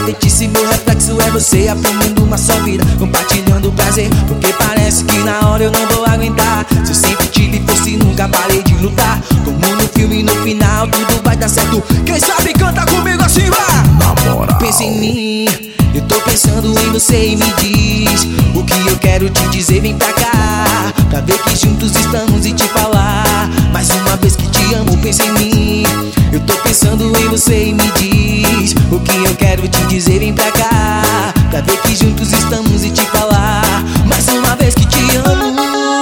refletir se meu reflexo é você, aprendendo uma só vida, compartilhando o prazer. Porque parece que na hora eu não vou aguentar. Se eu sempre tive força e nunca parei de lutar, como no filme, no final tudo vai dar certo. Quem sabe canta comigo assim, vai! Na moral, Pensa em mim, eu tô pensando em você e me diz o que eu quero te dizer, vem pra cá, pra ver que juntos estamos e te falar mais uma vez que te amo. Pensa em mim, eu tô pensando em você e me diz o que eu quero te dizer, vem pra cá, pra ver que juntos estamos e te falar mais uma vez que te amo.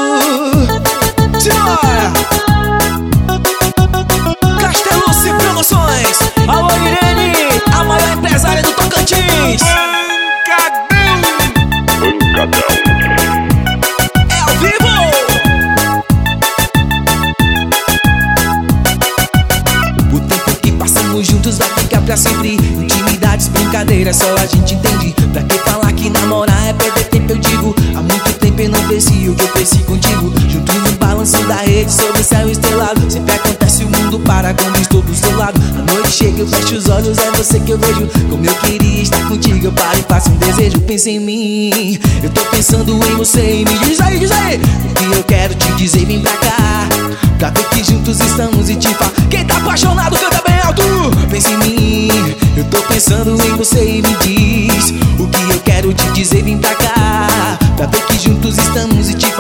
Simbora! Castelucci Promoções, alô Irene, a maior empresária do Tocantins. pancadão. É ao vivo! O tempo que passamos juntos vai ficar pra sempre. Intimidades, brincadeiras, só a gente entende. Pra que falar que namorar é perder tempo, eu digo. Há muito tempo eu não cresci o que eu cresci contigo. Juntos no balanço da rede, sob o céu estrelado. Sempre acontece, o mundo para quando estou do seu lado. A noite chega, eu fecho os olhos, é você que eu vejo. Como eu queria estar contigo, eu paro e faço um desejo. Pensa em mim, eu tô pensando em você. E me diz aí, o que eu quero te dizer, vem pra cá, pra ver que juntos estamos e te falo. Quem tá apaixonado canta bem alto. Pensa em mim, eu tô pensando em você e me diz o que eu quero te dizer, vem pra cá, pra ver que juntos estamos e te